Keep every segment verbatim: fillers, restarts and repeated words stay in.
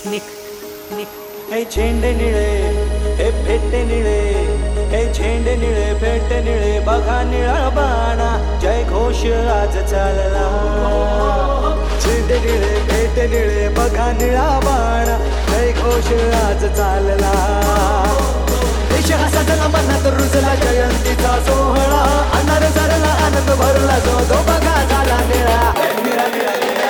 निक निक हे झेंडे निळे हे फेटे निळे हे झेंडे निळे फेटे निळे बघा निळा बाणा जय घोष आज चालला झेंडे निळे फेटे निळे बघा निळा बाणा जय घोष आज चालला देश हा सजला मनात रुजला जयंतीचा सोहळा अनार झरला आनंद भरला जो तो बघा झाला निळा निळा निळा निळा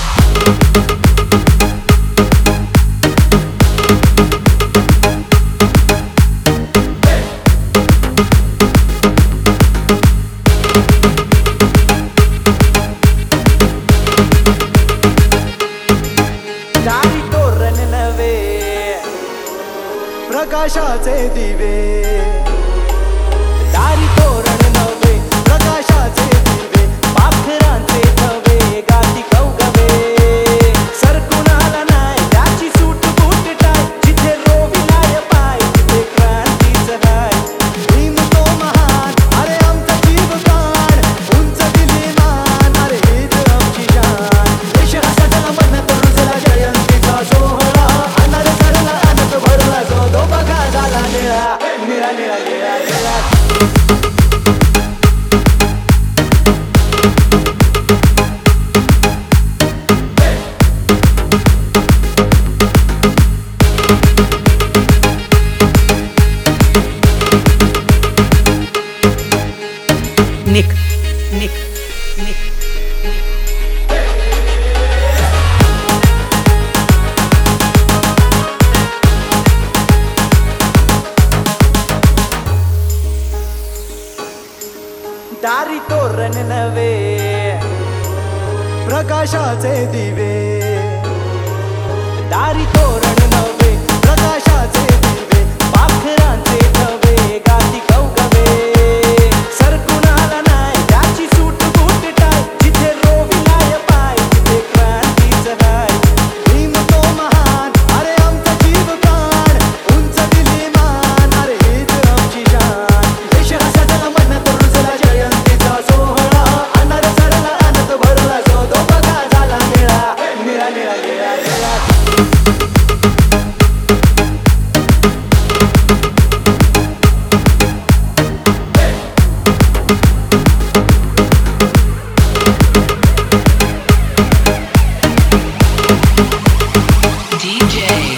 प्रकाशाचे दिवे दारी तोरण नवे प्रकाशाचे दिवे पाखरांचे थवे गाती कौगवे सरकून आला नाही त्याची सूट बूट टाय जिथे रोविलाय पाय तिथे क्रांतीच हाय भीम तो महान अरे आमचा जीव प्राण उंच दिली मान अरे हीच आमची शान देश असा जला मनात रुजला जयंतीचा सोहळा अनार झरला आनंद भरला जो तो बघा झाला निळा निळा निळा निळा निळा निक निक निक दारी तोरण नवे प्रकाशाचे दिवे दारी तोरण नवे प्रकाशाचे दिवे पाखरांचे थवे गाती कौगवे सरकून आला नाही त्याची सूट बूट टाय जिथे रोविलाय पाय तिथे क्रांतीच हाय भीम तो महान अरे आमचा जीव प्राण उंच दिली मान अरे हीच आमची शान देश असा जला मनात रुजला जयंतीचा सोहळा अनार झरला आनंद भरला जो तो बघा झाला निळा निळा निळा निळा निळा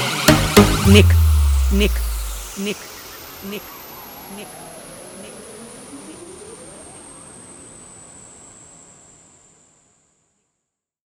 निक निक निक निक निक निक